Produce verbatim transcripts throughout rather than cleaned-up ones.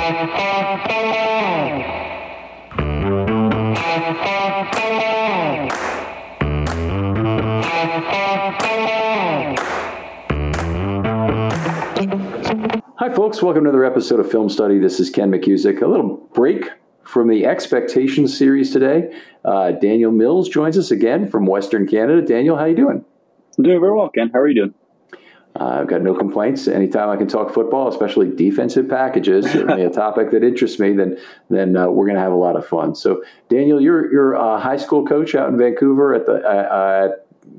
Hi, folks. Welcome to another episode of Film Study. This is Ken McCusick. A little break from the Expectations series today. Uh, Daniel Mills joins us again from Western Canada. Daniel, how you doing? I'm doing very well, Ken. How are you doing? Uh, I've got no complaints. Anytime I can talk football, especially defensive packages, certainly a topic that interests me, then then uh, we're going to have a lot of fun. So, Daniel, you're you're a high school coach out in Vancouver at the uh,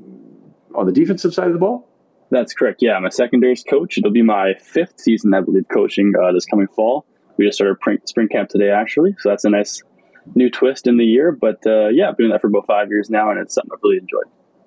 uh, on the defensive side of the ball? That's correct. Yeah, I'm a secondaries coach. It'll be my fifth season, I believe, coaching uh, this coming fall. We just started spring, spring camp today, actually, so that's a nice new twist in the year. But uh, yeah, I've been doing that for about five years now, and it's something I've really enjoyed.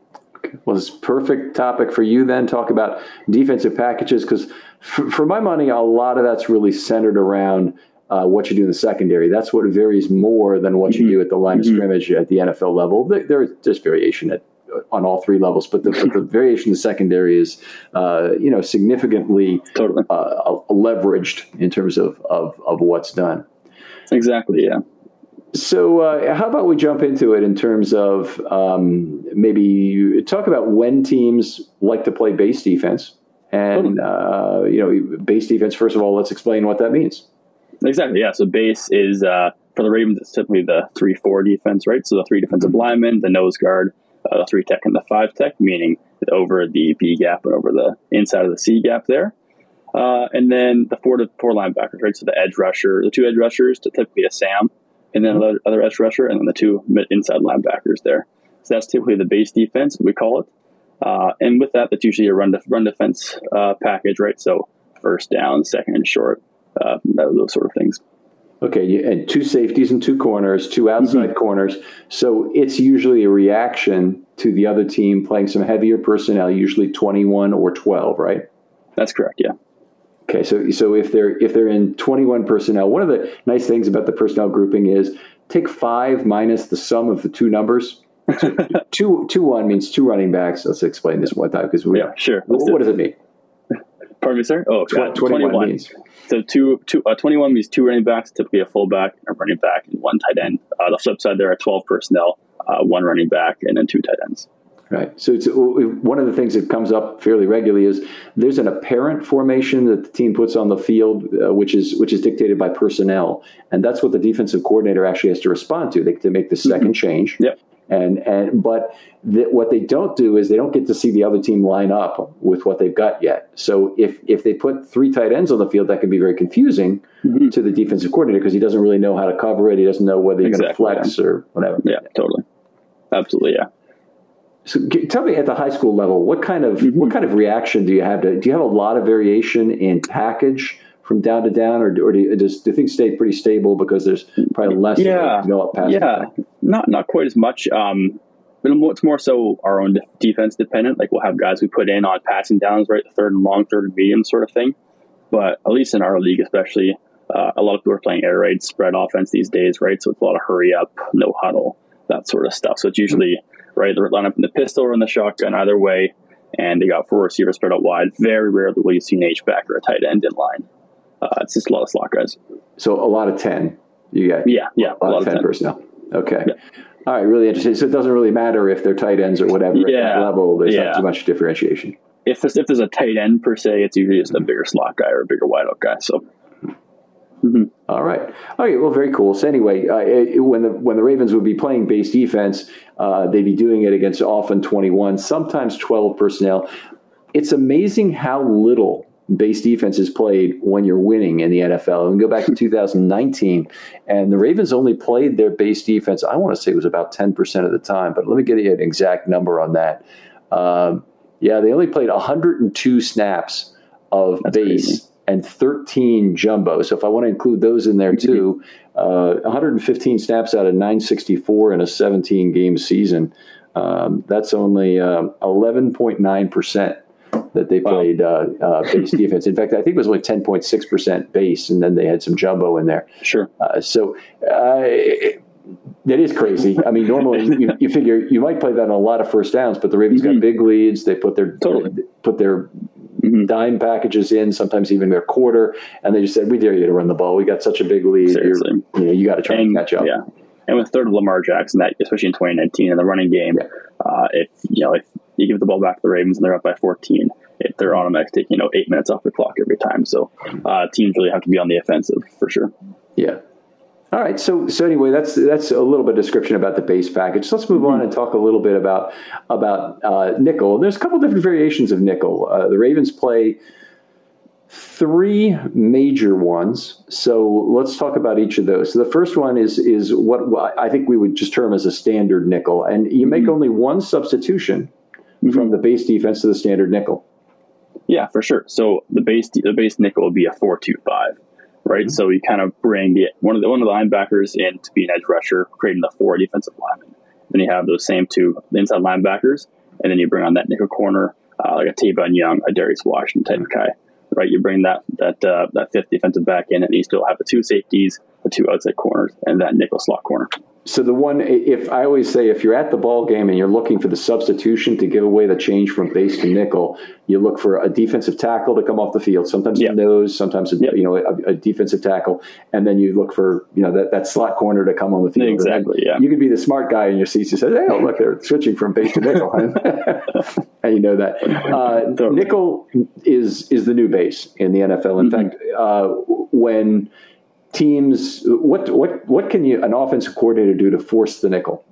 Well, it's a perfect topic for you then, talk about defensive packages, because for, for my money, a lot of that's really centered around uh, what you do in the secondary. That's what varies more than what you mm-hmm. do at the line mm-hmm. of scrimmage at the N F L level. There, there's variation at on all three levels, but the, but the variation in the secondary is, uh, you know, significantly totally. uh, leveraged in terms of, of, of what's done. Exactly, yeah. So uh, how about we jump into it in terms of um, maybe talk about when teams like to play base defense. And, uh, you know, base defense, first of all, let's explain what that means. Exactly, yeah. So base is, uh, for the Ravens, it's typically the three four defense, right? So the three defensive linemen, the nose guard, uh, the three tech, and the five tech, meaning over the B gap and over the inside of the C gap there. Uh, and then the four to four linebackers, right? So the edge rusher, the two edge rushers, to typically a Sam, and then another other edge rusher, and then the two inside linebackers there. So that's typically the base defense, we call it. Uh, and with that, that's usually a run def- run defense uh, package, right? So first down, second and short, uh, those sort of things. Okay, and two safeties and two corners, two outside mm-hmm. corners. So it's usually a reaction to the other team playing some heavier personnel, usually twenty-one or twelve, right? That's correct, yeah. Okay, so so if they're if they're in twenty-one personnel, one of the nice things about the personnel grouping is take five minus the sum of the two numbers. So two two one means two running backs. Let's explain this one time because we yeah sure. What, what does it mean? Pardon me, sir. Oh, Tw- twenty-one, twenty-one means. So two two uh, twenty-one means two running backs, typically a fullback, a running back, and one tight end. Uh, the flip side there are twelve personnel, uh, one running back, and then two tight ends. Right. So it's, one of the things that comes up fairly regularly is there's an apparent formation that the team puts on the field, uh, which is which is dictated by personnel, and that's what the defensive coordinator actually has to respond to. They to make the second mm-hmm. change. Yep. And and but the, what they don't do is they don't get to see the other team line up with what they've got yet. So if if they put three tight ends on the field, that can be very confusing mm-hmm. to the defensive coordinator because he doesn't really know how to cover it. He doesn't know whether you're exactly, going to flex yeah. or whatever. Yeah, totally, absolutely, yeah. So tell me at the high school level, what kind of mm-hmm. what kind of reaction do you have to? Do you have a lot of variation in package from down to down, or, or do, you, does, do things stay pretty stable because there's probably less yeah, developed pass? Yeah, not not quite as much. Um, but it's more so our own defense dependent. Like we'll have guys we put in on passing downs, right, the third and long, third and medium sort of thing. But at least in our league, especially, uh, a lot of people are playing air raid spread offense these days, right? So it's a lot of hurry up, no huddle, that sort of stuff. So it's usually right, they're line up in the pistol or in the shotgun, either way, and they got four receivers spread out wide. Very rarely will you see an H back or a tight end in line. Uh, it's just a lot of slot guys. So a lot of ten. You got yeah, yeah, a lot, a lot of ten, ten personnel. Okay. Yeah. All right, really interesting. So it doesn't really matter if they're tight ends or whatever yeah. at that level. There's yeah. not too much differentiation. If there's, if there's a tight end per se, it's usually just a bigger slot guy or a bigger wideout guy. So. Mm-hmm. All right. Okay. Well, very cool. So anyway, uh, it, when the when the Ravens would be playing base defense, uh, they'd be doing it against often twenty-one, sometimes twelve personnel. It's amazing how little base defense is played when you're winning in the N F L. And we go back to two thousand nineteen, and the Ravens only played their base defense, I want to say it was about ten percent of the time, but let me get you an exact number on that. Um, yeah, they only played one hundred two snaps of That's base. Crazy. And thirteen jumbo. So if I want to include those in there too, uh, one hundred fifteen snaps out of nine sixty-four in a seventeen game season. Um, that's only uh, eleven point nine percent that they played uh, uh, base defense. In fact, I think it was only ten point six percent base, and then they had some jumbo in there. Sure. Uh, so uh, it, that is crazy. I mean, normally you, you figure you might play that on a lot of first downs, but the Ravens mm-hmm. got big leads. They put their totally. put their mm-hmm. dime packages in, sometimes even their quarter, and they just said, "We dare you to run the ball. We got such a big lead. Seriously. You know, you got to try and, and catch up." Yeah. And with third of Lamar Jackson, that especially in twenty nineteen in the running game, yeah. uh, if you know if you give the ball back to the Ravens and they're up by fourteen, if they're automatic taking you know eight minutes off the clock every time. So uh, teams really have to be on the offensive for sure. Yeah. All right. So so anyway, that's that's a little bit of description about the base package. So let's move mm-hmm. on and talk a little bit about about uh, nickel. There's a couple different variations of nickel. Uh, the Ravens play three major ones. So let's talk about each of those. So the first one is is what I think we would just term as a standard nickel, and you make mm-hmm. only one substitution mm-hmm. from the base defense to the standard nickel. Yeah, for sure. So the base the base nickel would be a four two five. Right, mm-hmm. so you kind of bring the one of the one of the linebackers in to be an edge rusher, creating the four defensive linemen. Then you have those same two inside linebackers, and then you bring on that nickel corner, uh, like a Tavon Young, a Darius Washington type mm-hmm. guy. Right, you bring that that uh, that fifth defensive back in, and you still have the two safeties, the two outside corners, and that nickel slot corner. So the one, if I always say, if you're at the ball game and you're looking for the substitution to give away the change from base to nickel, you look for a defensive tackle to come off the field. Sometimes yep. a nose, sometimes a, yep. you know a, a defensive tackle, and then you look for you know that, that slot corner to come on the field. Exactly. Yeah. You could be the smart guy in your seats who says, "Hey, oh, look, they're switching from base to nickel," and you know that uh, totally. Nickel is is the new base in the N F L. In mm-hmm. fact, uh, when teams, what what what can you an offensive coordinator do to force the nickel?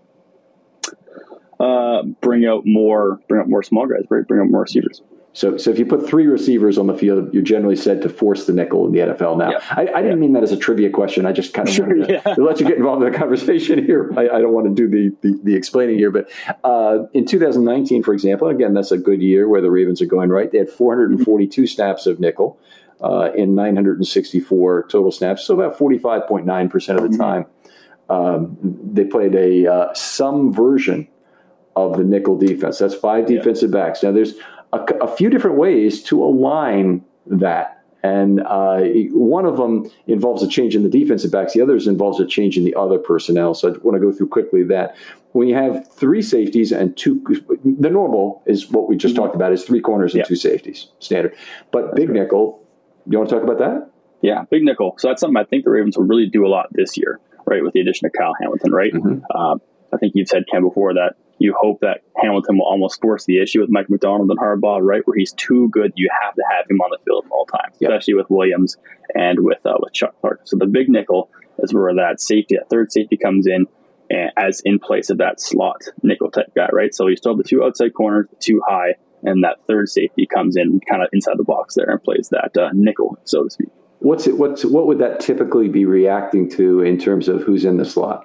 Uh, bring out more, bring out more small guys, right? Bring out more receivers. So, so if you put three receivers on the field, you're generally said to force the nickel in the N F L now. Yeah. I, I didn't yeah. mean that as a trivia question. I just kind of sure, wanted to, yeah. to let you get involved in the conversation here. I, I don't want to do the, the, the explaining here, but uh, in two thousand nineteen, for example, again, that's a good year where the Ravens are going right. They had four hundred forty-two snaps of nickel uh, in nine hundred sixty-four total snaps, so about forty-five point nine percent of the time. Um, they played a uh, some version of the nickel defense. That's five defensive yeah. backs. Now, there's a, a few different ways to align that. And uh, one of them involves a change in the defensive backs. The others involves a change in the other personnel. So I want to go through quickly that. When you have three safeties and two, the normal is what we just mm-hmm. talked about is three corners and yeah. two safeties, standard. But that's big right. nickel, you want to talk about that? Yeah, big nickel. So that's something I think the Ravens will really do a lot this year, right, with the addition of Kyle Hamilton, right? Mm-hmm. Uh, I think you've said, Ken, before that you hope that Hamilton will almost force the issue with Mike McDonald and Harbaugh, right, where he's too good. You have to have him on the field at all times, yep. especially with Williams and with uh, with Chuck Clark. So the big nickel is where that safety, that third safety comes in and, as in place of that slot nickel type guy, right? So you still have the two outside corners, the two high, and that third safety comes in kind of inside the box there and plays that uh, nickel, so to speak. What's it? What's what would that typically be reacting to in terms of who's in the slot?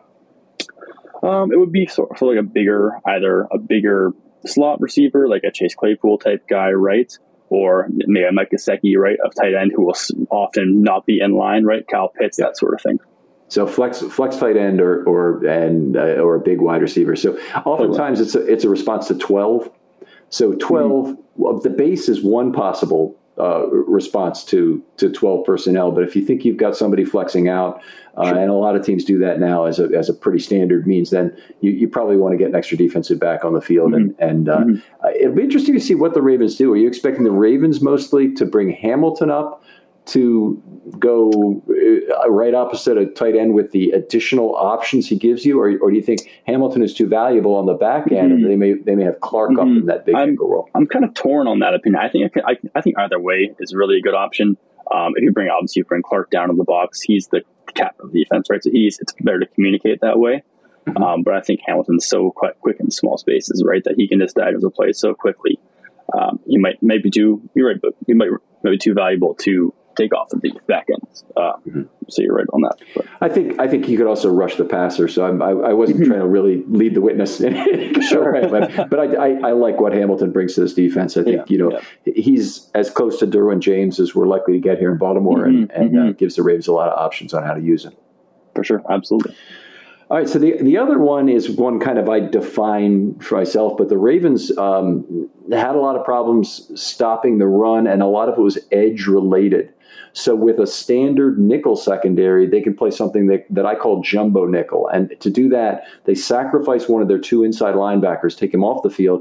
Um, it would be sort of like a bigger, either a bigger slot receiver, like a Chase Claypool type guy, right? Or maybe a Mike Gesicki, right, of tight end who will often not be in line, right? Kyle Pitts, yeah. that sort of thing. So flex, flex tight end, or or and uh, or a big wide receiver. So oftentimes it's a it's a response to twelve. So twelve, mm-hmm. well, the base is one possible uh, response to to twelve personnel. But if you think you've got somebody flexing out, uh, sure. and a lot of teams do that now as a as a pretty standard means, then you, you probably want to get an extra defensive back on the field. Mm-hmm. And and uh, mm-hmm. uh, it'll be interesting to see what the Ravens do. Are you expecting the Ravens mostly to bring Hamilton up to go uh, right opposite a tight end with the additional options he gives you, or, or do you think Hamilton is too valuable on the back end, mm-hmm. and they may they may have Clark mm-hmm. up in that big I'm, nickel role? I'm kind of torn on that opinion. I think I, I think either way is really a good option. Um, if you bring obviously you bring Clark down in the box, he's the captain of the defense, right? So he's it's better to communicate that way. Mm-hmm. Um, but I think Hamilton's so quite quick in small spaces, right, that he can just diagnose a play so quickly. Um, he might maybe do you're right, but he might maybe too valuable to take off of the back end. Uh, mm-hmm. So you're right on that. But. I think I think he could also rush the passer. So I'm, I, I wasn't trying to really lead the witness. Sure, right, but, but I, I, I like what Hamilton brings to this defense. I think yeah, you know yeah. he's as close to Derwin James as we're likely to get here in Baltimore, mm-hmm, and, and mm-hmm. uh, gives the Ravens a lot of options on how to use him. For sure, absolutely. All right, so the the other one is one kind of I define for myself, but the Ravens um, had a lot of problems stopping the run, and a lot of it was edge related. So with a standard nickel secondary, they can play something that, that I call jumbo nickel. And to do that, they sacrifice one of their two inside linebackers, take him off the field,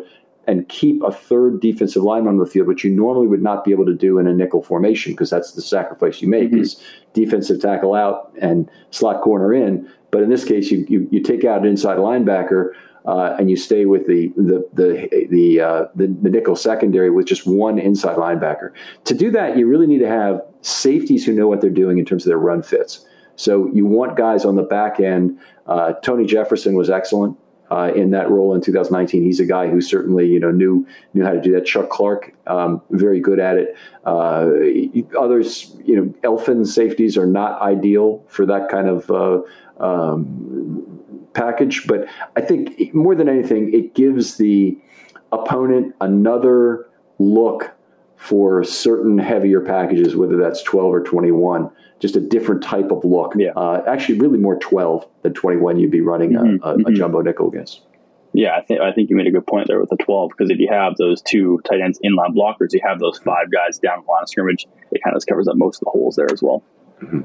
and keep a third defensive lineman on the field, which you normally would not be able to do in a nickel formation, because that's the sacrifice you make, mm-hmm. is defensive tackle out and slot corner in. But in this case, you you, you take out an inside linebacker uh, and you stay with the the the the, uh, the the nickel secondary with just one inside linebacker. To do that, you really need to have safeties who know what they're doing in terms of their run fits. So you want guys on the back end. Uh, Tony Jefferson was excellent uh, in that role in two thousand nineteen. He's a guy who certainly you know knew knew how to do that. Chuck Clark, um, very good at it. Uh, others, you know, Elfin safeties are not ideal for that kind of uh, um, package. But I think more than anything, it gives the opponent another look for certain heavier packages, whether that's twelve or twenty-one, just a different type of look. Yeah. Uh, actually, really more twelve than twenty-one you'd be running mm-hmm. a, a, mm-hmm. a jumbo nickel against. Yeah, I think I think you made a good point there with the twelve, because if you have those two tight ends inline blockers, you have those five guys down the line of scrimmage, it kind of covers up most of the holes there as well. Mm-hmm.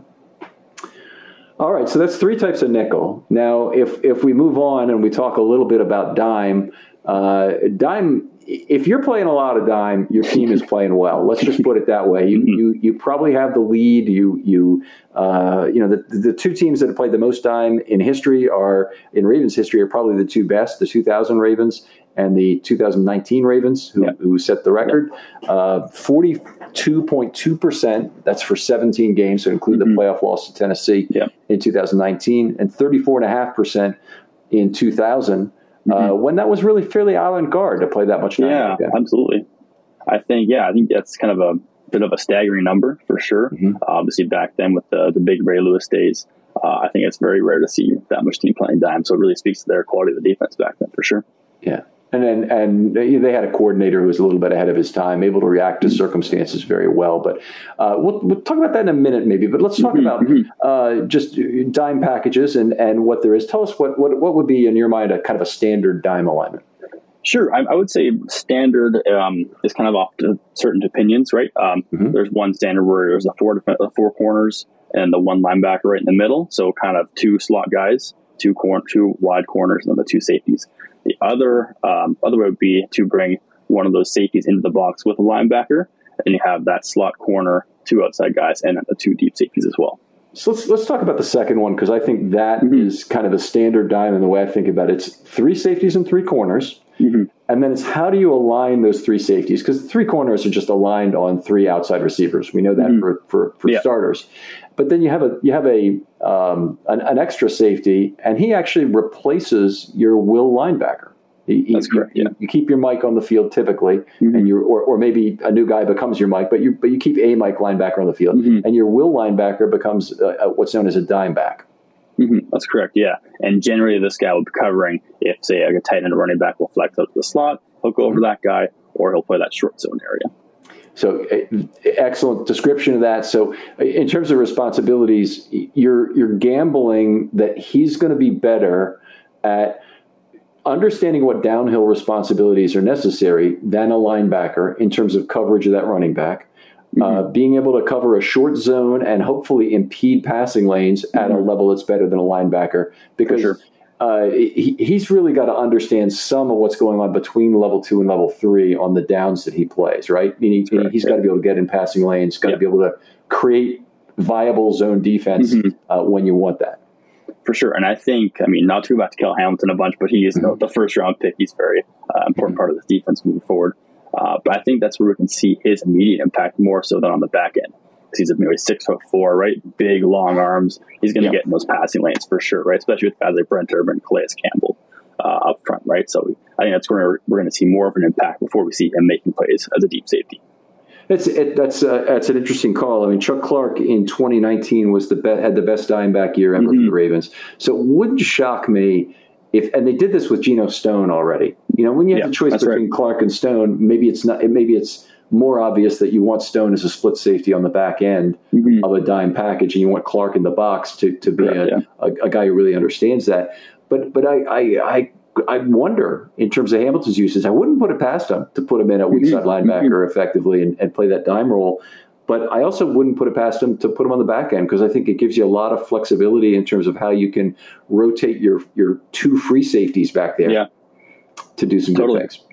All right, so that's three types of nickel. Now, if if we move on and we talk a little bit about dime, uh, dime. If you're playing a lot of dime, your team is playing well. Let's just put it that way. You mm-hmm. you you probably have the lead. You you uh, you know the the two teams that have played the most dime in history are in Ravens history are probably the two best: the two thousand Ravens and the two thousand nineteen Ravens, who yeah. who set the record. Uh, forty-two point two percent. That's for seventeen games, so include mm-hmm. the playoff loss to Tennessee yeah. in two thousand nineteen, and thirty-four point five percent in two thousand. Uh, mm-hmm. when that was really fairly avant-garde to play that much time. Yeah, like absolutely. I think, yeah, I think that's kind of a bit of a staggering number for sure. Mm-hmm. Uh, obviously, back then with the, the big Ray Lewis days, uh, I think it's very rare to see that much team playing dime. So it really speaks to their quality of the defense back then for sure. Yeah. And then, and they had a coordinator who was a little bit ahead of his time, able to react to circumstances very well. But uh, we'll, we'll talk about that in a minute, maybe. But let's talk mm-hmm. about uh, just dime packages and, and what there is. Tell us what, what what would be in your mind a kind of a standard dime alignment. Sure, I, I would say standard um, is kind of off to certain opinions, right? Um, mm-hmm. There's one standard where there's the four uh, four corners and the one linebacker right in the middle, so kind of two slot guys, two cor- two wide corners, and then the two safeties. The other um, other way would be to bring one of those safeties into the box with a linebacker, and you have that slot corner, two outside guys, and the two deep safeties as well. So let's let's talk about the second one, because I think that mm-hmm. is kind of the standard dime in the way I think about it. It's three safeties and three corners, mm-hmm. and then it's how do you align those three safeties? Because the three corners are just aligned on three outside receivers. We know that mm-hmm. for for, for yeah. starters. But then you have a you have a um, an, an extra safety, and he actually replaces your will linebacker. He, That's you, correct. Yeah. You, you keep your Mike on the field typically, mm-hmm. and you or, or maybe a new guy becomes your Mike, but you but you keep a Mike linebacker on the field, mm-hmm. and your will linebacker becomes uh, what's known as a dime back. Mm-hmm. That's correct. Yeah, and generally this guy will be covering if say a tight end or running back will flex out to the slot, he'll go over mm-hmm. that guy, or he'll play that short zone area. So excellent description of that. So in terms of responsibilities, you're you're gambling that he's going to be better at understanding what downhill responsibilities are necessary than a linebacker in terms of coverage of that running back, mm-hmm. uh, being able to cover a short zone and hopefully impede passing lanes mm-hmm. at a level that's better than a linebacker, because sure. Uh, he, he's really got to understand some of what's going on between level two and level three on the downs that he plays, right? Meaning, meaning he's yeah. got to be able to get in passing lanes, got to yeah. be able to create viable zone defense mm-hmm. uh, when you want that. For sure. And I think, I mean, not to go back to Kel Hamilton a bunch, but he is mm-hmm. the first round pick. He's very uh, important mm-hmm. part of this defense moving forward. Uh, but I think that's where we can see his immediate impact more so than on the back end. He's maybe six foot four, right? Big, long arms. He's going to yeah. get in those passing lanes for sure, right? Especially with guys like Brent Urban and Calais Campbell uh, up front, right? So I think that's where we're going to see more of an impact before we see him making plays as a deep safety. That's it, that's uh, that's an interesting call. I mean, Chuck Clark in twenty nineteen was the be- had the best dime back year ever mm-hmm. for the Ravens. So it wouldn't shock me if, and they did this with Geno Stone already. You know, when you have yeah, the choice between right. Clark and Stone, maybe it's not. Maybe it's more obvious that you want Stone as a split safety on the back end mm-hmm. of a dime package, and you want Clark in the box to, to be Correct, a, yeah. a, a guy who really understands that. But but I I, I I wonder in terms of Hamilton's uses, I wouldn't put it past him to put him in a weak side mm-hmm. linebacker mm-hmm. effectively and, and play that dime role. But I also wouldn't put it past him to put him on the back end, because I think it gives you a lot of flexibility in terms of how you can rotate your your two free safeties back there yeah. to do some totally. good things.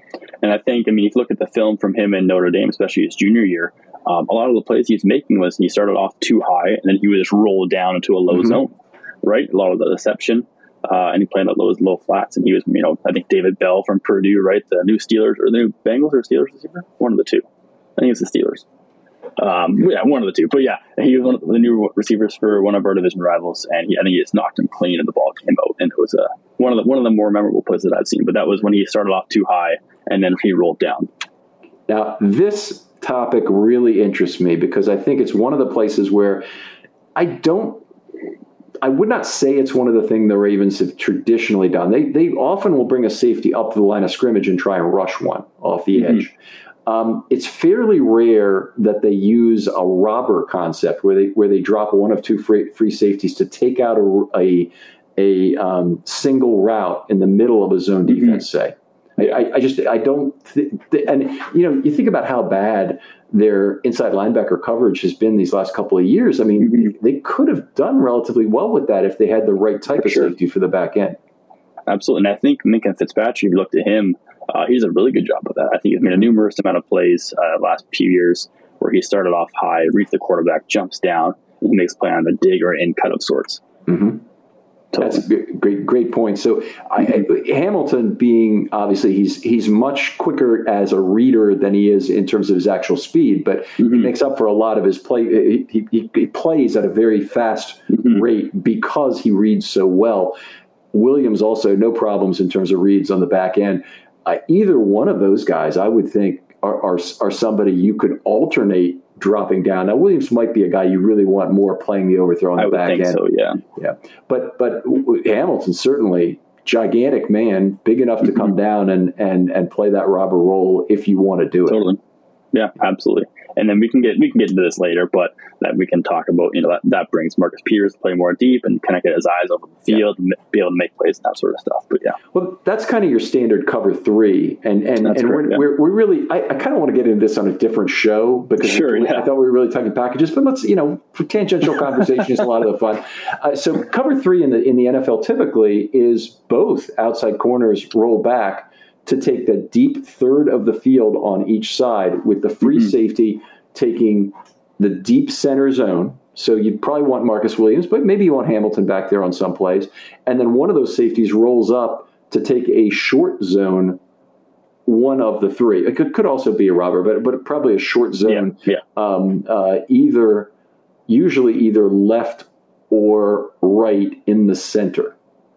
And I think, I mean, if you look at the film from him in Notre Dame, especially his junior year, um, a lot of the plays he was making was he started off too high and then he would just roll down into a low mm-hmm. zone, right? A lot of the deception. Uh, and he played at low, low flats. And he was, you know, I think David Bell from Purdue, right? The new Steelers or the new Bengals or Steelers receiver? One of the two. I think it's the Steelers. Um, yeah, one of the two. But yeah, he was one of the new receivers for one of our division rivals, and he, I think he just knocked him clean, and the ball came out. And it was a one of the one of the more memorable plays that I've seen. But that was when he started off too high, and then he rolled down. Now, this topic really interests me because I think it's one of the places where I don't. I would not say it's one of the things the Ravens have traditionally done. They they often will bring a safety up to the line of scrimmage and try and rush one off the mm-hmm. edge. Um, it's fairly rare that they use a robber concept where they where they drop one of two free, free safeties to take out a a, a um, single route in the middle of a zone defense. Mm-hmm. Say, I, I just I don't th- th- and you know you think about how bad their inside linebacker coverage has been these last couple of years. I mean, mm-hmm. they could have done relatively well with that if they had the right type for of sure. safety for the back end. Absolutely, and I think Minkah Fitzpatrick, if you looked at him. Uh, he does a really good job of that. I think he's made a numerous amount of plays uh, last few years where he started off high, reads the quarterback, jumps down, and he makes play on the dig or in cut of sorts. Mm-hmm. Totally. That's a great, great point. So I, I, Hamilton being obviously he's he's much quicker as a reader than he is in terms of his actual speed, but mm-hmm. he makes up for a lot of his play. He, he, he plays at a very fast mm-hmm. rate because he reads so well. Williams also no problems in terms of reads on the back end. Uh, either one of those guys, I would think, are, are are somebody you could alternate dropping down. Now, Williams might be a guy you really want more playing the overthrow on the I would back think end. So, yeah, yeah. But but Hamilton certainly gigantic man, big enough to mm-hmm. come down and and and play that robber role if you want to do it. Totally. Yeah, absolutely. And then we can get we can get into this later, but that we can talk about, you know, that, that brings Marcus Peters to play more deep and kind of get his eyes over the field yeah. and be able to make plays and that sort of stuff. But yeah. Well, that's kind of your standard cover three. And and, and correct, we're, yeah. we're we're really I, I kind of want to get into this on a different show because sure, we, yeah. I thought we were really talking packages, but let's, you know, for tangential conversation is a lot of the fun. Uh, so cover three in the in the N F L typically is both outside corners roll back to take the deep third of the field on each side with the free mm-hmm. safety taking the deep center zone. So you'd probably want Marcus Williams, but maybe you want Hamilton back there on some plays. And then one of those safeties rolls up to take a short zone, one of the three. It could, could also be a robber, but but probably a short zone, yeah, yeah. Um, uh, either usually either left or right in the center.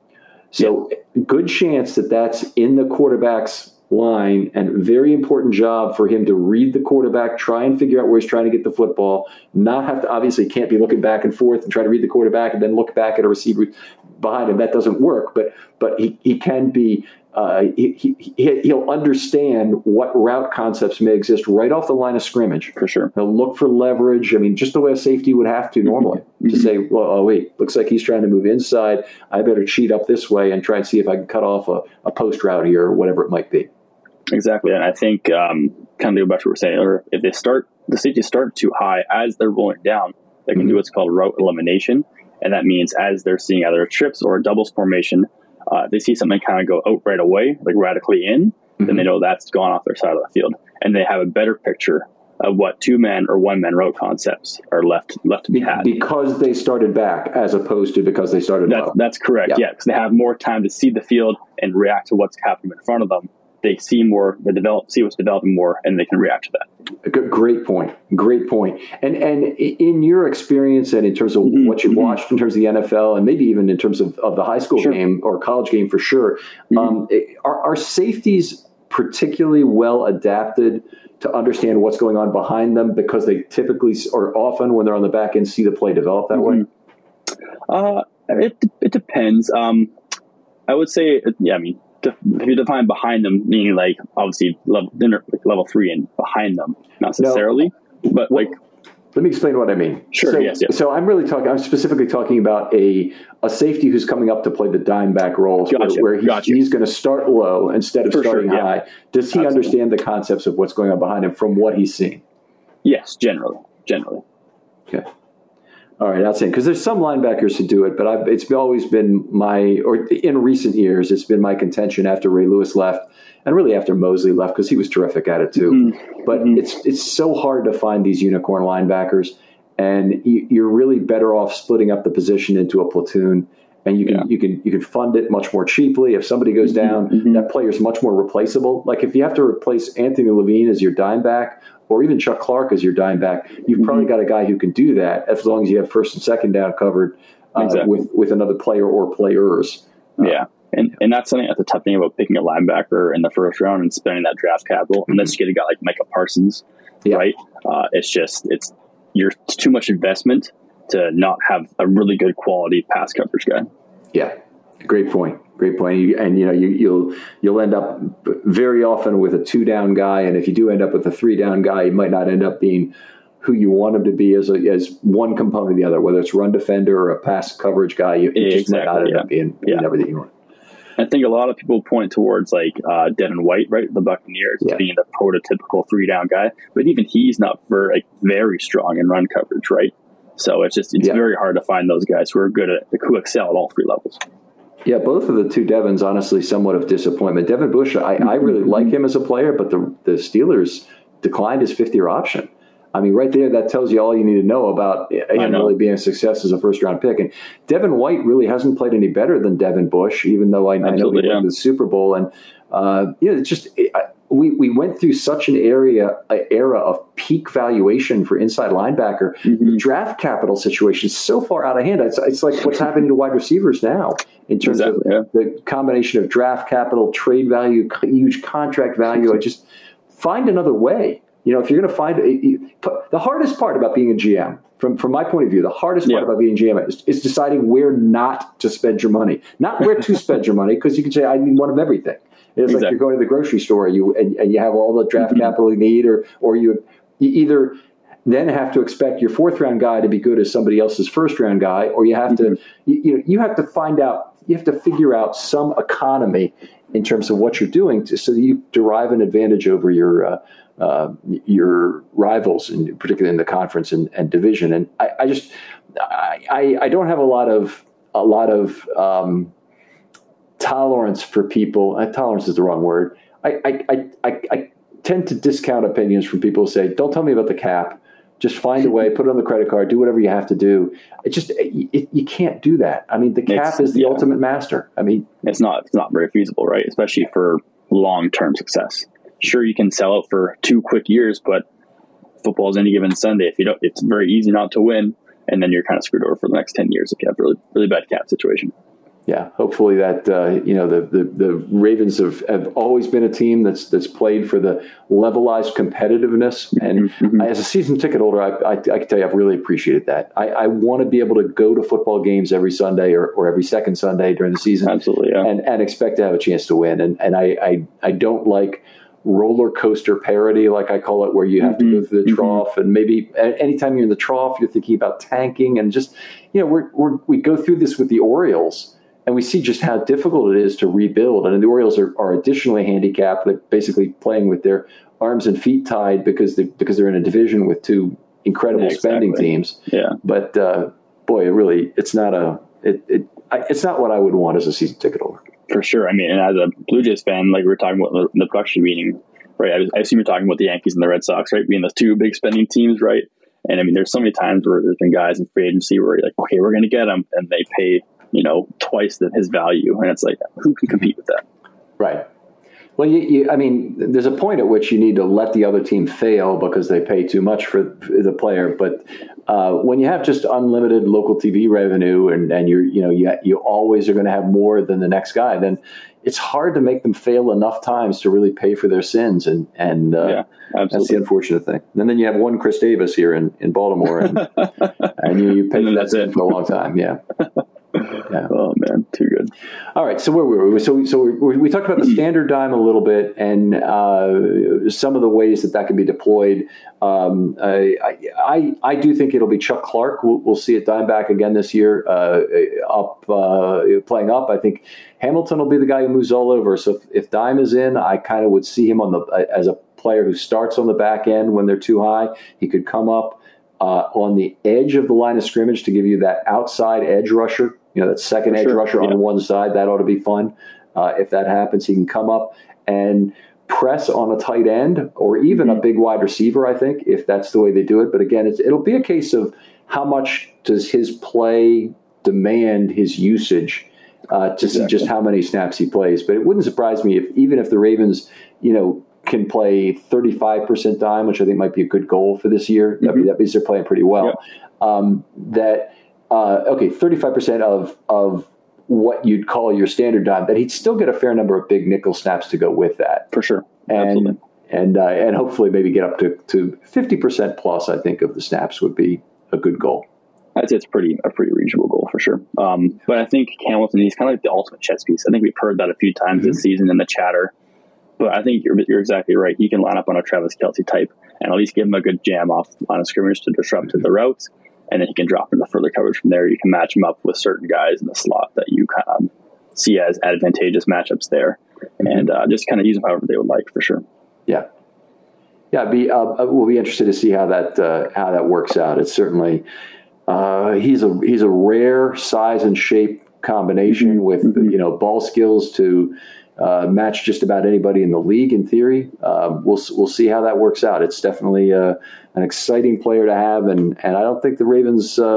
So yeah. good chance that that's in the quarterback's line, and very important job for him to read the quarterback, try and figure out where he's trying to get the football, not have to, obviously can't be looking back and forth and try to read the quarterback and then look back at a receiver behind him. That doesn't work, but but he, he can be, uh, he, he, he'll understand what route concepts may exist right off the line of scrimmage. For sure. He'll look for leverage. I mean, just the way a safety would have to normally mm-hmm. to say, well, oh, wait, looks like he's trying to move inside. I better cheat up this way and try and see if I can cut off a, a post route here or whatever it might be. Exactly. And I think um, kind of go back to what we're saying, or if they start, the safeties start too high as they're rolling down, they can mm-hmm. do what's called route elimination. And that means as they're seeing either trips or a doubles formation, uh, they see something kind of go out right away, like radically in, mm-hmm. then they know that's gone off their side of the field. And they have a better picture of what two-man or one-man route concepts are left left to be had. Because they started back as opposed to because they started That's, low. that's correct, yeah. yeah, because they have more time to see the field and react to what's happening in front of them. They see more, they develop, see what's developing more, and they can react to that. Great point. Great point. And and in your experience and in terms of mm-hmm. what you've mm-hmm. watched in terms of the N F L and maybe even in terms of, of the high school sure. game or college game for sure, mm-hmm. um, are, are safeties particularly well adapted to understand what's going on behind them because they typically or often when they're on the back end see the play develop that mm-hmm. way? Uh, it, it depends. Um, I would say, yeah, I mean, if you define behind them, meaning like obviously level, like level three and behind them, not necessarily, no. but like. Let me explain what I mean. Sure. So, yes, yes. So I'm really talking. I'm specifically talking about a a safety who's coming up to play the dime back roles, gotcha. where, where he's, gotcha. he's going to start low instead of For starting sure, yeah. high. Does he Absolutely. understand the concepts of what's going on behind him from what he's seeing? Yes, generally, generally. Okay. All right, that's it. Because there's some linebackers who do it, but I've, it's always been my, or in recent years, it's been my contention after Ray Lewis left, and really after Mosley left, because he was terrific at it too. Mm-hmm. But mm-hmm. it's it's so hard to find these unicorn linebackers, and you, you're really better off splitting up the position into a platoon, and you can yeah. you can you can fund it much more cheaply. If somebody goes down, mm-hmm. that player is much more replaceable. Like if you have to replace Anthony Levine as your dime back, or even Chuck Clark as your dime back, you've mm-hmm. probably got a guy who can do that as long as you have first and second down covered uh, exactly. with, with another player or players. Uh, yeah, and and that's something that's a tough thing about picking a linebacker in the first round and spending that draft capital. Mm-hmm. Unless you get a guy like Micah Parsons, yeah. right? Uh, it's just, it's you're it's too much investment to not have a really good quality pass coverage guy. Yeah, great point. Great point. You, and you know you, you'll you'll end up very often with a two down guy, and if you do end up with a three down guy, you might not end up being who you want him to be as a, as one component of the other. Whether it's run defender or a pass coverage guy, you, you just exactly, might not end yeah. up being, being yeah. everything you want. I think a lot of people point towards like uh, Devin White, right, the Buccaneers, yeah. being the prototypical three down guy, but even he's not very like, very strong in run coverage, right? So it's just it's yeah. very hard to find those guys who are good at who excel at all three levels. Yeah, both of the two Devons, honestly, somewhat of disappointment. Devin Bush, I, I really like him as a player, but the the Steelers declined his fifth-year option. I mean, right there, that tells you all you need to know about him really being a success as a first-round pick. And Devin White really hasn't played any better than Devin Bush, even though I, I know he yeah. won the Super Bowl. And, uh, you know, it's just it, – We we went through such an area a era of peak valuation for inside linebacker. Mm-hmm. The draft capital situation is so far out of hand. It's, it's like what's happening to wide receivers now in terms exactly, of yeah. the combination of draft capital, trade value, huge contract value. I just find another way. You know, if you're going to find a, the hardest part about being a G M, from from my point of view, the hardest part yeah. about being a G M is, is deciding where not to spend your money, not where to spend your money, because you can say I need one of everything. It's exactly. like you're going to the grocery store you and, and you have all the draft mm-hmm. capital you need, or or you, you either then have to expect your fourth round guy to be good as somebody else's first round guy, or you have mm-hmm. to you, you know you have to find out you have to figure out some economy in terms of what you're doing to, so that you derive an advantage over your uh, uh, your rivals, and particularly in the conference and, and division. And I, I just I, I don't have a lot of a lot of um, tolerance for people. Uh, tolerance is the wrong word. I, I, I, I tend to discount opinions from people who say, don't tell me about the cap. Just find a way, put it on the credit card, do whatever you have to do. It just, it, it, you can't do that. I mean, the cap it's, is the yeah. ultimate master. I mean, it's not, it's not very feasible, right? Especially for long-term success. Sure, you can sell out for two quick years, but football's any given Sunday. If you don't, it's very easy not to win. And then you're kind of screwed over for the next ten years if you have a really, really bad cap situation. Yeah, hopefully that uh, you know the, the, the Ravens have, have always been a team that's that's played for the levelized competitiveness, and mm-hmm. as a season ticket holder, I, I, I can tell you I've really appreciated that. I, I want to be able to go to football games every Sunday or, or every second Sunday during the season, absolutely, yeah. and and expect to have a chance to win. And and I I, I don't like roller coaster parity, like I call it, where you have mm-hmm. to go through the mm-hmm. trough, and maybe anytime you're in the trough, you're thinking about tanking, and just you know we're, we're we go through this with the Orioles. And we see just how difficult it is to rebuild. And the Orioles are, are additionally handicapped. They're basically playing with their arms and feet tied because they because they're in a division with two incredible yeah, exactly. spending teams. Yeah. But uh, boy, it really it's not a it, it it's not what I would want as a season ticket holder. For sure. I mean, and as a Blue Jays fan, like we were talking about in the production meeting, right? I, was, I assume you're talking about the Yankees and the Red Sox, right? Being the two big spending teams, right? And I mean, there's so many times where there's been guys in free agency where you're like, okay, we're going to get them, and they pay, you know, twice the, his value. And it's like, who can compete with that? Right. Well, you, you, I mean, there's a point at which you need to let the other team fail because they pay too much for the player. But uh, when you have just unlimited local T V revenue and, and you're, you know, you, you always are going to have more than the next guy, then it's hard to make them fail enough times to really pay for their sins. And, and uh, yeah, that's the unfortunate thing. And then you have one Chris Davis here in, in Baltimore, and, and you, you pay for that sin for a long time. Yeah. Yeah. Oh man, too good. All right, so where were we? So, so we, we talked about the standard dime a little bit, and uh, some of the ways that that can be deployed. Um, I, I, I do think it'll be Chuck Clark. We'll, we'll see at dime back again this year, uh, up uh, playing up. I think Hamilton will be the guy who moves all over. So if, if dime is in, I kind of would see him on the as a player who starts on the back end when they're too high. He could come up. uh, on the edge of the line of scrimmage to give you that outside edge rusher, you know, that second edge sure. rusher yeah. on one side. That ought to be fun. Uh, if that happens, he can come up and press on a tight end or even mm-hmm. a big wide receiver, I think, if that's the way they do it. But again, it's, it'll be a case of how much does his play demand his usage uh, to exactly. see just how many snaps he plays. But it wouldn't surprise me if even if the Ravens, you know, can play thirty-five percent dime, which I think might be a good goal for this year. Mm-hmm. That, means, that means they're playing pretty well. Yeah. Um, that, uh, okay, thirty-five percent of of what you'd call your standard dime, that he'd still get a fair number of big nickel snaps to go with that. For sure. And Absolutely. and uh, and hopefully maybe get up to, to fifty percent plus, I think, of the snaps would be a good goal. I'd say it's pretty a pretty reasonable goal for sure. Um, but I think Hamilton, he's kind of like the ultimate chess piece. I think we've heard that a few times mm-hmm. this season in the chatter. But I think you're you're exactly right. He can line up on a Travis Kelce type and at least give him a good jam off line of scrimmage to disrupt mm-hmm. to the routes. And then he can drop into further coverage from there. You can match him up with certain guys in the slot that you kind of see as advantageous matchups there. Mm-hmm. And uh, just kind of use them however they would like, for sure. Yeah. Yeah, be, uh, we'll be interested to see how that uh, how that works out. It's certainly uh, he's a he's a rare size and shape combination mm-hmm. with mm-hmm. you know ball skills to uh, match just about anybody in the league in theory. Uh, we'll we'll see how that works out. It's definitely uh, an exciting player to have, and, and I don't think the Ravens uh,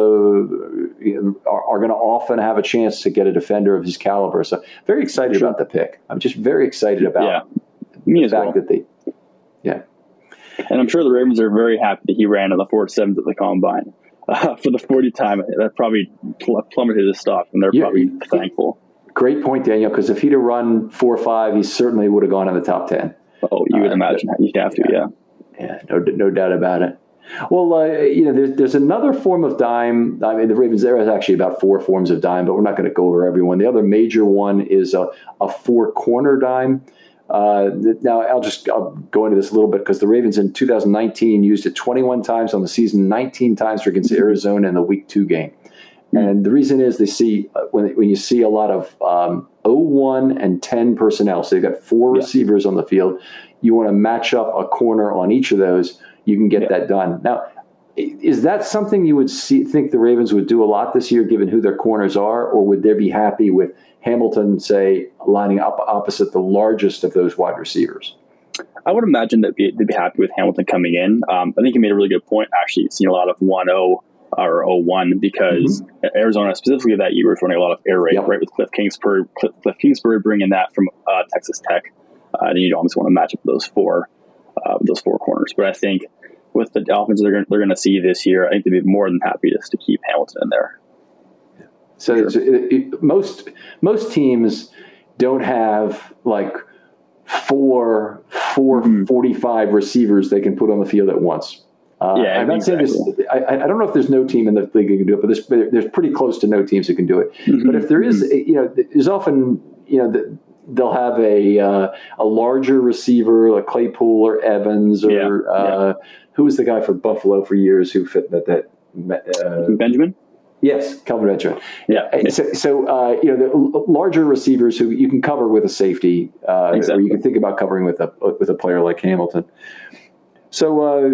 are, are going to often have a chance to get a defender of his caliber. So very excited sure. about the pick. I'm just very excited about yeah. Me the as fact well. that they, yeah. And I'm sure the Ravens are very happy that he ran in the four sevens at the combine uh, for the forty time. That probably pl- plummeted his stock, and they're yeah, probably yeah. thankful. Great point, Daniel, because if he'd have run four five, he certainly would have gone in the top ten. Oh, you would uh, imagine. You'd have to, yeah. Yeah, no, no doubt about it. Well, uh, you know, there's, there's another form of dime. I mean, the Ravens, there is actually about four forms of dime, but we're not going to go over everyone. The other major one is a, a four-corner dime. Uh, now, I'll just I'll go into this a little bit because the Ravens in two thousand nineteen used it twenty-one times on the season, nineteen times against Arizona in the Week Two game. And the reason is they see when when you see a lot of um, oh one and ten personnel, so you've got four yeah. receivers on the field. You want to match up a corner on each of those. You can get yeah. that done. Now, is that something you would see, think the Ravens would do a lot this year, given who their corners are, or would they be happy with Hamilton, say, lining up opposite the largest of those wide receivers? I would imagine that they'd be happy with Hamilton coming in. Um, I think you made a really good point, actually. You've seen a lot of one oh or oh one because mm-hmm. Arizona, specifically that year, was running a lot of air raid, yep. right, with Cliff Kingsbury, Cliff, Cliff Kingsbury bringing that from uh, Texas Tech. Uh, and you almost want to match up those four, uh, those four corners. But I think with the offense they're going, they're going to see this year, I think they'd be more than happy just to keep Hamilton in there. So sure. it, it, most most teams don't have like four four mm-hmm. forty-five receivers they can put on the field at once. Uh, yeah, I'm not exactly. saying this. I, I don't know if there's no team in the league that can do it, but there's there's pretty close to no teams that can do it. Mm-hmm. But if there is, you know, there's often, you know, the, they'll have a uh, a larger receiver like Claypool or Evans or yeah, uh, yeah. who was the guy for Buffalo for years who fit that that uh, Benjamin. Yes, Kelvin Benjamin. Yeah. So, so uh, you know, the larger receivers who you can cover with a safety, uh, exactly. or you can think about covering with a with a player like Hamilton. So uh,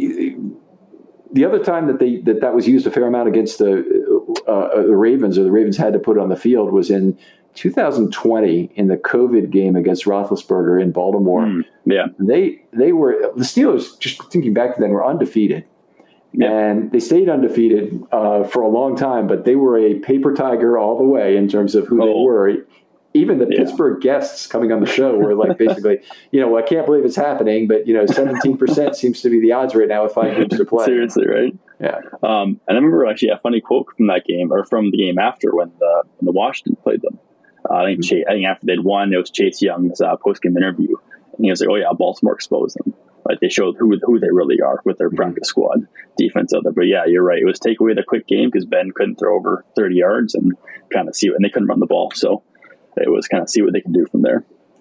the other time that they that, that was used a fair amount against the uh, the Ravens, or the Ravens had to put it on the field, was in two thousand twenty in the COVID game against Roethlisberger in Baltimore. Mm, yeah, they they were the Steelers. Just thinking back to then, were undefeated. Yeah. And they stayed undefeated uh, for a long time, but they were a paper tiger all the way in terms of who oh. they were. Even the yeah. Pittsburgh guests coming on the show were like, basically, you know, I can't believe it's happening, but, you know, seventeen percent seems to be the odds right now with five games to play. Seriously, right? Yeah. Um, and I remember actually a funny quote from that game, or from the game after when the, when the Washington played them. Uh, I, think mm-hmm. Chase, I think after they'd won, it was Chase Young's uh, post-game interview. And he was like, oh, yeah, Baltimore exposed them. Like they showed who who they really are with their practice squad defense out there. But yeah, you're right. It was take away the quick game because Ben couldn't throw over thirty yards and kind of see what, and they couldn't run the ball. So it was kind of see what they can do from there.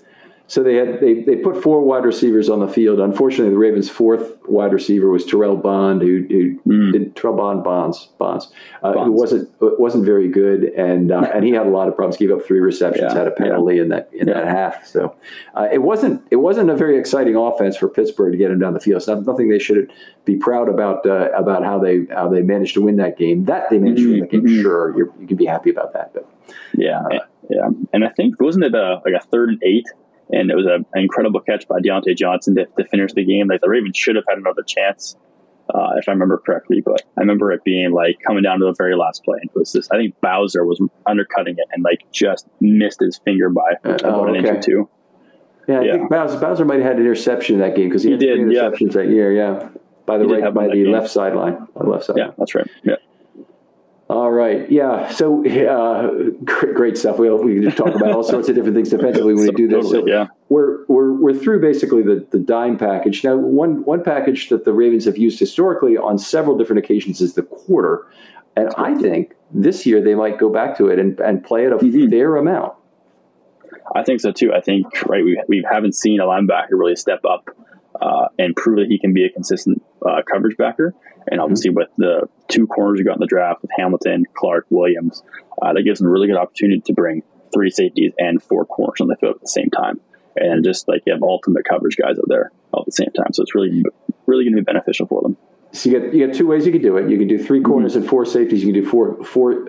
So they had they, they put four wide receivers on the field. Unfortunately, the Ravens' fourth wide receiver was Terrell Bond, who, who mm. did Terrell Bond Bonds Bonds, uh, Bonds, who wasn't wasn't very good, and uh, and he had a lot of problems. Gave up three receptions, yeah, had a penalty yeah. in that in yeah. that half. So uh, it wasn't it wasn't a very exciting offense for Pittsburgh to get him down the field. It's not, nothing they should be proud about uh, about how they how they managed to win that game. That they managed mm-hmm. to win that game. Mm-hmm. Sure, you're, you can be happy about that. But yeah, uh, yeah, and I think wasn't it a, like a third and eight? And it was a, an incredible catch by Deontay Johnson to, to finish the game. Like the Ravens should have had another chance, uh, if I remember correctly. But I remember it being like coming down to the very last play. And it was this. I think Bowser was undercutting it and like just missed his finger by uh, about oh, okay. an inch or two. Yeah, I yeah. think Bowser, Bowser might have had an interception in that game because he, he had did, three interceptions yeah. that year. Yeah, by the right, by the game. left sideline, on the left side. Yeah, that's right. Yeah. All right. Yeah. So uh, great, great stuff. We we can talk about all sorts of different things defensively when so, we do this. Totally, so yeah. we're we're we're through basically the, the dime package. Now, one one package that the Ravens have used historically on several different occasions is the quarter, and I think this year they might go back to it and, and play it a mm-hmm. fair amount. I think so too. I think right. We we haven't seen a linebacker really step up uh, and prove that he can be a consistent uh, coverage backer. And obviously with the two corners you got in the draft with Hamilton, Clark, Williams, uh, that gives them a really good opportunity to bring three safeties and four corners on the field at the same time. And just like you have ultimate coverage guys out there all at the same time. So it's really, really going to be beneficial for them. So you got you got two ways you can do it. You can do three corners mm-hmm. and four safeties. You can do four four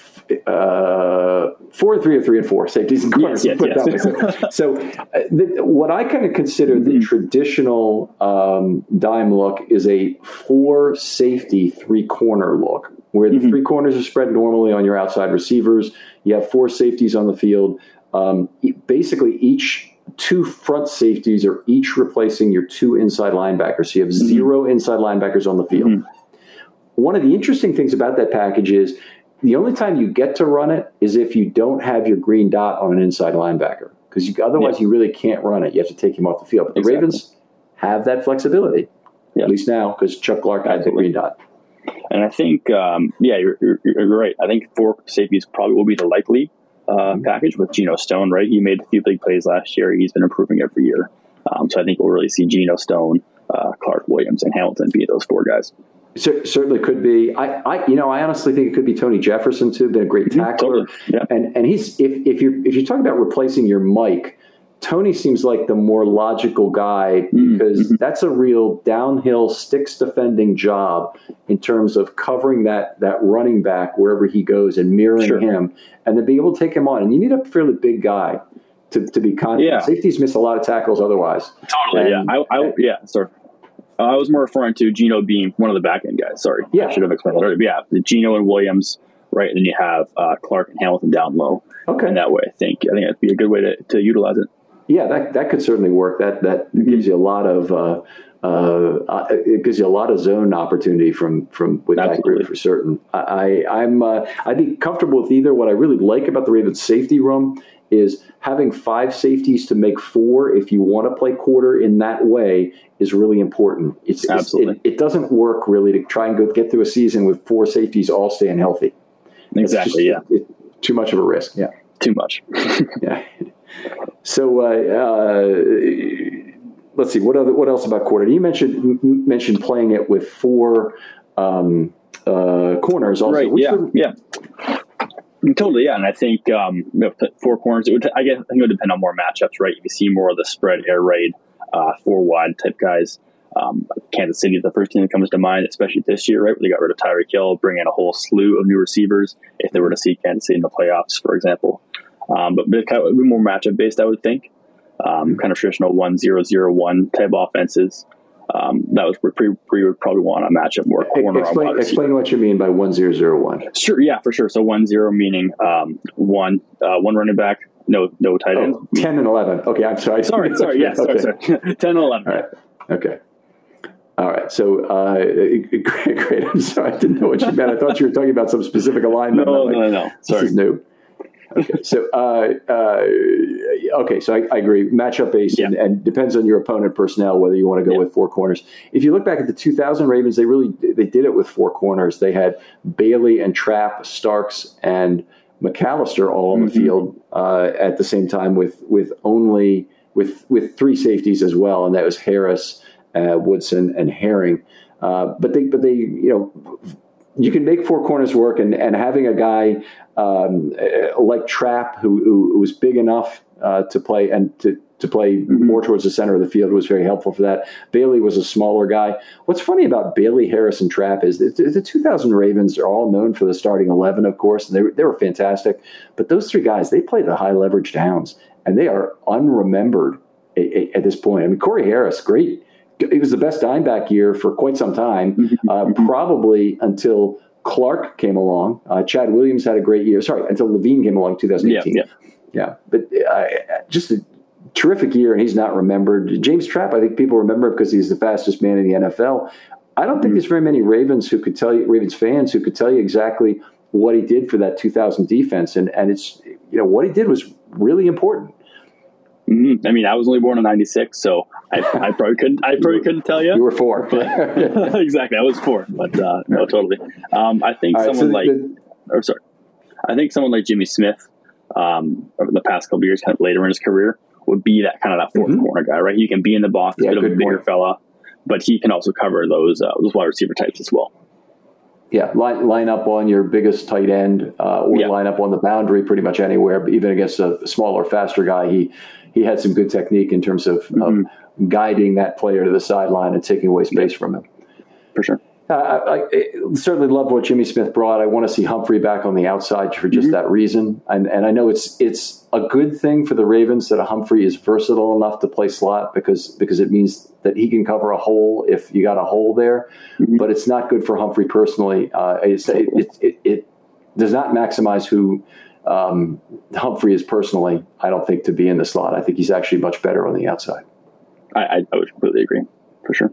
uh, four and three or three and four safeties and corners. Yes, yes, yes. So, so uh, the, what I kind of consider mm-hmm. the traditional um, dime look is a four safety three corner look, where the mm-hmm. three corners are spread normally on your outside receivers. You have four safeties on the field. Um, basically, each two front safeties are each replacing your two inside linebackers. So you have mm-hmm. zero inside linebackers on the field. Mm-hmm. One of the interesting things about that package is the only time you get to run it is if you don't have your green dot on an inside linebacker, because otherwise yeah. you really can't run it. You have to take him off the field. But the exactly. Ravens have that flexibility, yeah. at least now, because Chuck Clark had the green dot. And I think, um, yeah, you're, you're, you're right. I think four safeties probably will be the likely Uh, package with Geno Stone, right? He made a few big plays last year. He's been improving every year. Um, so I think we'll really see Geno Stone, uh, Clark, Williams, and Hamilton be those four guys. C- certainly could be. I, I, you know, I honestly think it could be Tony Jefferson too. Been a great tackler, totally. yeah. and and he's if if you if you talk about replacing your Mike, Tony seems like the more logical guy because mm-hmm. that's a real downhill sticks defending job in terms of covering that that running back wherever he goes and mirroring sure. him, and to be able to take him on. And you need a fairly big guy to, to be confident. Yeah. Safeties miss a lot of tackles otherwise. Totally. And, yeah. I, I yeah. Sorry. Uh, I was more referring to Geno being one of the back end guys. Sorry. Yeah. I should have explained that earlier. But yeah. The Geno and Williams, right, and then you have uh, Clark and Hamilton down low. Okay. And that way, I think I think that'd be a good way to, to utilize it. Yeah, that that could certainly work. That that gives you a lot of uh, uh, it gives you a lot of zone opportunity from from with Absolutely. that group for certain. I I'm uh, I'd be comfortable with either. What I really like about the Ravens safety room is having five safeties to make four. If you want to play quarter in that way, is really important. It's, Absolutely. It, it doesn't work really to try and go get through a season with four safeties all staying healthy. Exactly. Just, yeah. It, too much of a risk. Yeah. Too much. yeah. So uh, uh, let's see. What other? What else about quarter? You mentioned m- mentioned playing it with four um, uh, corners. Also, right? Yeah, the- yeah, totally. Yeah, and I think um, you know, four corners. It would. I guess I think it would depend on more matchups, right? You see more of the spread air raid, uh, four wide type guys. Um, Kansas City is the first team that comes to mind, especially this year, right? Where they got rid of Tyreek Hill, bring in a whole slew of new receivers. If they were to see Kansas City in the playoffs, for example. Um, but, but it kind of would be more matchup based, I would think. Um, kind of traditional one zero zero one type offenses. Um, that was where we would probably want a matchup more corner. Explain, on explain what you mean by one zero zero one. Sure, yeah, for sure. So one zero meaning um, one uh, one running back, no no tight end. Oh, ten and eleven. Okay, I'm sorry. Sorry, sorry. Yes, okay. sorry, sorry. ten and eleven. All right. Okay. All right. So, uh, great, great. I'm sorry. I didn't know what you meant. I thought you were talking about some specific alignment. No, like, no, no. Sorry. This is new. Okay. So, uh, uh, okay. So I, I agree. Matchup based yeah. and, and depends on your opponent personnel, whether you want to go yeah. with four corners. If you look back at the two thousand Ravens, they really, they did it with four corners. They had Bailey and Trapp, Starks and McAllister all on mm-hmm. the field uh, at the same time with, with only with with three safeties as well, and that was Harris, uh, Woodson, and Herring. Uh, but they, but they, you know, you can make four corners work, and, and having a guy um, like Trapp who, who, who was big enough uh, to play and to, to play more towards the center of the field was very helpful for that. Bailey was a smaller guy. What's funny about Bailey, Harris, and Trapp is that the two thousand Ravens are all known for the starting eleven, of course, and they, they were fantastic. But those three guys, they played the high leverage downs, and they are unremembered at, at this point. I mean, Corey Harris, great. It was the best dime back year for quite some time, uh, probably until Clark came along. Uh, Chad Williams had a great year. Sorry, until Levine came along in twenty eighteen. Yeah, yeah. yeah. But uh, just a terrific year, and he's not remembered. James Trapp, I think people remember because he's the fastest man in the N F L. I don't think there's very many Ravens who could tell you, Ravens fans who could tell you exactly what he did for that two thousand defense. And, and it's, you know, what he did was really important. Mm-hmm. I mean, I was only born in ninety-six, so I, I probably couldn't. I probably couldn't tell you. You were four. But, exactly, I was four, but uh, no, totally. Um, I think right, someone so like, the, or sorry, I think someone like Jimmy Smith, um, over the past couple of years, kind of later in his career, would be that kind of that fourth mm-hmm. corner guy, right? He can be in the box, yeah, a bit of a bigger point. fella, but he can also cover those uh, those wide receiver types as well. Yeah, line, line up on your biggest tight end, uh, or yeah. line up on the boundary pretty much anywhere, but even against a smaller, faster guy, he he had some good technique in terms of, mm-hmm. of guiding that player to the sideline and taking away space yeah. from him. For sure. Uh, I, I certainly love what Jimmy Smith brought. I want to see Humphrey back on the outside for just mm-hmm. that reason. And, and I know it's it's a good thing for the Ravens that a Humphrey is versatile enough to play slot because because it means that he can cover a hole if you got a hole there. Mm-hmm. But it's not good for Humphrey personally. Uh, it's, it, it, it, it does not maximize who um, Humphrey is personally, I don't think, to be in the slot. I think he's actually much better on the outside. I, I, I would completely agree, for sure.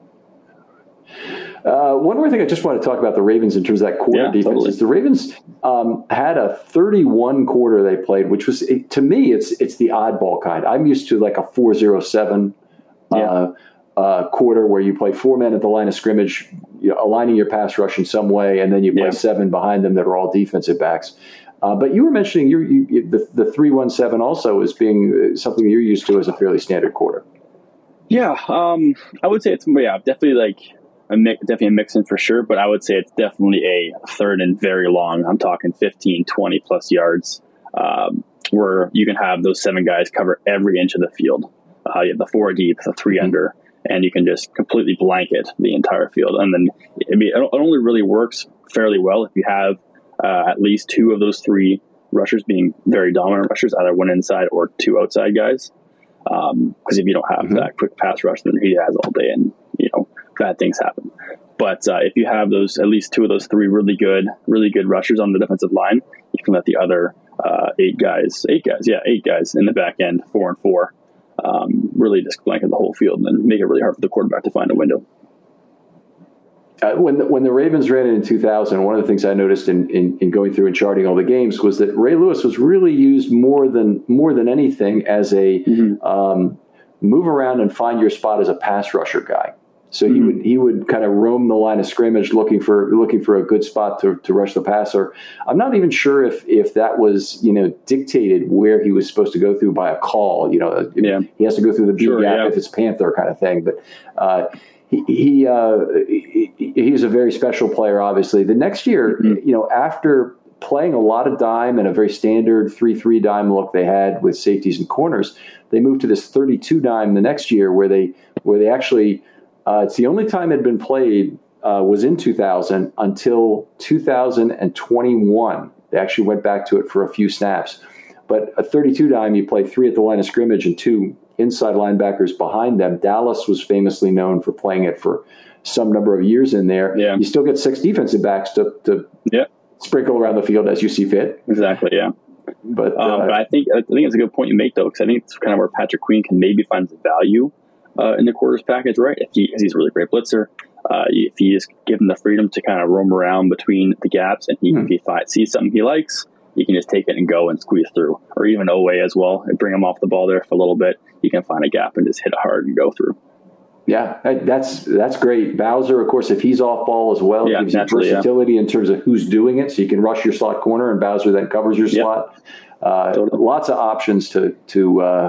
Uh, one more thing I just want to talk about the Ravens in terms of that quarter yeah, defense totally. is the Ravens um, had a thirty-one quarter they played, which was, it, to me, it's it's the oddball kind. I'm used to like a four oh seven yeah. uh, uh, quarter where you play four men at the line of scrimmage, you know, aligning your pass rush in some way, and then you play yeah. seven behind them that are all defensive backs. Uh, but you were mentioning you, you, the, the three one seven also as being something you're used to as a fairly standard quarter. Yeah, um, I would say it's yeah, definitely like a mix, definitely a mix in for sure. But I would say it's definitely a third and very long. I'm talking fifteen, twenty plus yards, um, where you can have those seven guys cover every inch of the field. Uh, you have the four deep, the three mm-hmm. under, and you can just completely blanket the entire field. And then I mean, it only really works fairly well if you have uh, at least two of those three rushers being very dominant rushers, either one inside or two outside guys. Because um, if you don't have mm-hmm. that quick pass rush, then he has all day, and you know bad things happen. But uh, if you have those, at least two of those three really good, really good rushers on the defensive line, you can let the other uh, eight guys, eight guys, yeah, eight guys in the back end, four and four, um, really just blanket the whole field and make it really hard for the quarterback to find a window. Uh, when the, when the Ravens ran it in two thousand, one of the things I noticed in, in, in going through and charting all the games was that Ray Lewis was really used more than more than anything as a mm-hmm. um, move around and find your spot as a pass rusher guy. So mm-hmm. he would he would kind of roam the line of scrimmage looking for looking for a good spot to, to rush the passer. I'm not even sure if if that was you know dictated where he was supposed to go through by a call. You know, yeah. he has to go through the B sure, gap yeah. if it's Panther kind of thing, but. Uh, He he, uh, he he's a very special player, obviously. The next year, mm-hmm. you know, after playing a lot of dime and a very standard three three dime look they had with safeties and corners, they moved to this thirty-two dime the next year where they where they actually uh, it's the only time it had been played uh, was in two thousand until two thousand twenty-one. They actually went back to it for a few snaps. But a thirty-two dime, you play three at the line of scrimmage and two inside linebackers behind them. Dallas was famously known for playing it for some number of years in there. Yeah. You still get six defensive backs to, to yeah. sprinkle around the field as you see fit. Exactly, yeah. But, um, uh, but I think I think it's a good point you make, though, because I think it's kind of where Patrick Queen can maybe find the value uh, in the quarters package, right? If he, he's a really great blitzer. Uh, if he is given the freedom to kind of roam around between the gaps and he, mm-hmm. if he finds, sees something he likes, you can just take it and go and squeeze through, or even Oweh as well, and bring him off the ball there for a little bit. You can find a gap and just hit it hard and go through. Yeah, that's that's great. Bowser, of course, if he's off ball as well, yeah, gives you versatility yeah. in terms of who's doing it. So you can rush your slot corner, and Bowser then covers your yep. slot. Uh, totally. Lots of options to to uh,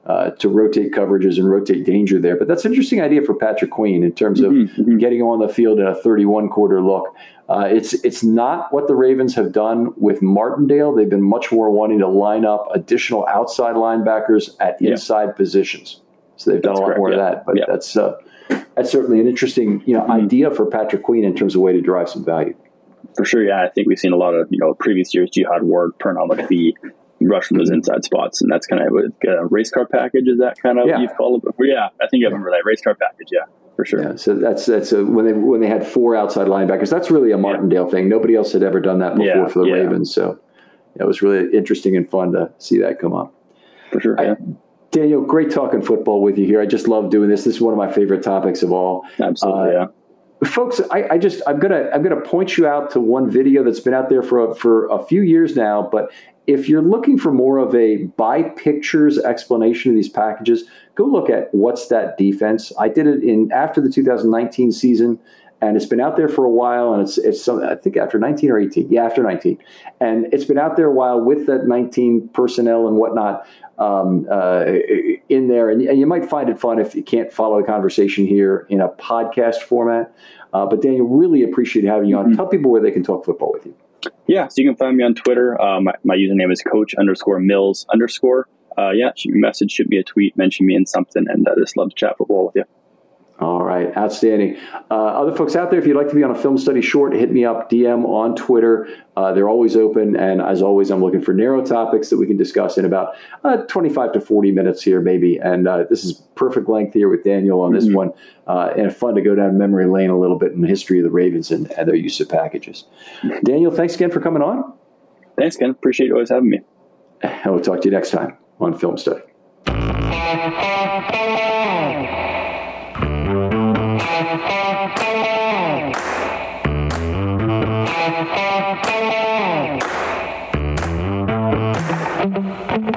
uh, to rotate coverages and rotate danger there. But that's an interesting idea for Patrick Queen in terms of mm-hmm, mm-hmm. getting him on the field in a thirty-one quarter look. Uh, it's it's not what the Ravens have done with Martindale. They've been much more wanting to line up additional outside linebackers at yeah. inside positions. So they've done that's a lot correct, more yeah. of that. But yeah. that's uh, that's certainly an interesting you know mm-hmm. idea for Patrick Queen in terms of a way to drive some value. For sure, yeah. I think we've seen a lot of you know previous years Jihad Ward, Pernell McPhee rush from those inside spots, and that's kind of a uh, race car package. Is that kind of yeah. you've called it? But yeah, I think I remember that race car package. Yeah. For sure. Yeah, so that's that's a, when they when they had four outside linebackers. That's really a Martindale yeah. thing. Nobody else had ever done that before yeah, for the yeah. Ravens. So yeah, it was really interesting and fun to see that come up. For sure. Yeah. I, Daniel, great talking football with you here. I just love doing this. This is one of my favorite topics of all. Absolutely. Uh, yeah. Folks, I, I just I'm gonna I'm gonna point you out to one video that's been out there for a, for a few years now, but if you're looking for more of a by pictures explanation of these packages, go look at What's That Defense. I did it in after the two thousand nineteen season, and it's been out there for a while. And it's it's some, I think after nineteen or eighteen, yeah, after nineteen, and it's been out there a while with that nineteen personnel and whatnot um, uh, in there. And, and you might find it fun if you can't follow the conversation here in a podcast format. Uh, but Daniel, really appreciate having you on. Mm-hmm. Tell people where they can talk football with you. Yeah, so you can find me on Twitter. Uh, my, my username is coach underscore mills underscore. Uh, yeah, shoot me a message, shoot me a tweet, mention me in something, and I just love to chat football with you. All right, outstanding. Uh, other folks out there, if you'd like to be on a Film Study Short, hit me up, D M on Twitter. Uh, they're always open, and as always, I'm looking for narrow topics that we can discuss in about uh, twenty-five to forty minutes here, maybe. And uh, this is perfect length here with Daniel on this mm-hmm. one, uh, and fun to go down memory lane a little bit in the history of the Ravens and, and their use of packages. Mm-hmm. Daniel, thanks again for coming on. Thanks, Ken. Appreciate you always having me. And we'll talk to you next time on Film Study. Thank you.